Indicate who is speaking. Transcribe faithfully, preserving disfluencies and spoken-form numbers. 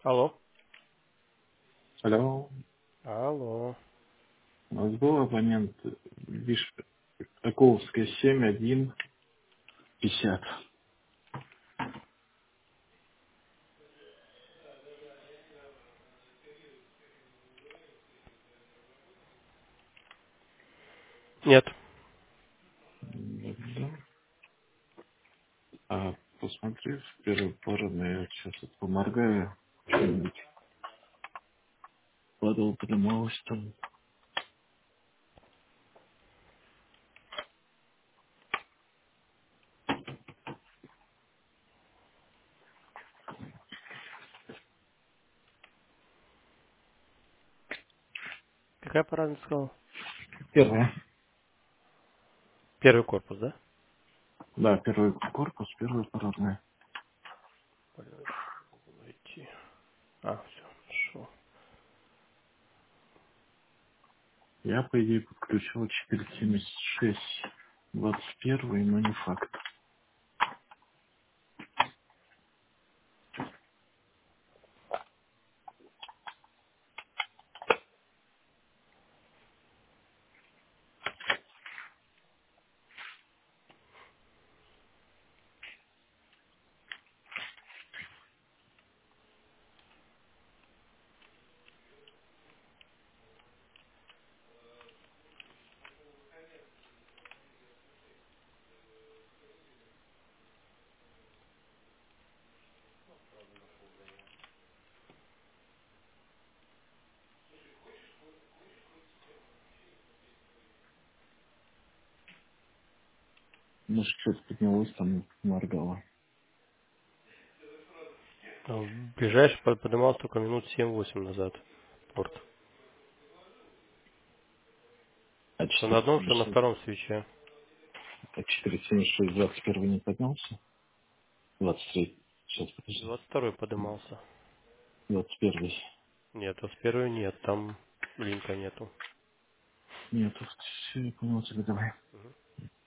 Speaker 1: Алло.
Speaker 2: Алло,
Speaker 1: Алло.
Speaker 2: у нас был абонент Виш Околовская семь один пятьдесят.
Speaker 1: Нет.
Speaker 2: Да. А посмотри в первую пару, я сейчас вот поморгаю, что-нибудь падало, поднималось там.
Speaker 1: Какая парадная сказал?
Speaker 2: Первая.
Speaker 1: Первый корпус, да?
Speaker 2: Да, первый корпус, первая парадная.
Speaker 1: Найти. А, все, нашел.
Speaker 2: Я, по идее, подключил четыреста семьдесят шесть двадцать один, но не факт. Может, что-то поднялось, там моргало.
Speaker 1: Ну, ближайший под- поднимался только минут семь-восемь назад. Порт.
Speaker 2: А
Speaker 1: Что на одном,
Speaker 2: четыреста
Speaker 1: что на
Speaker 2: семьдесят шесть,
Speaker 1: втором свече.
Speaker 2: а четыреста семьдесят шесть двадцать один не поднялся? двадцать три. Сейчас, подожди.
Speaker 1: двадцать второй поднимался.
Speaker 2: двадцать один.
Speaker 1: Нет, а с первой нет, там линка нету.
Speaker 2: Нет, все, я понял тебя, давай.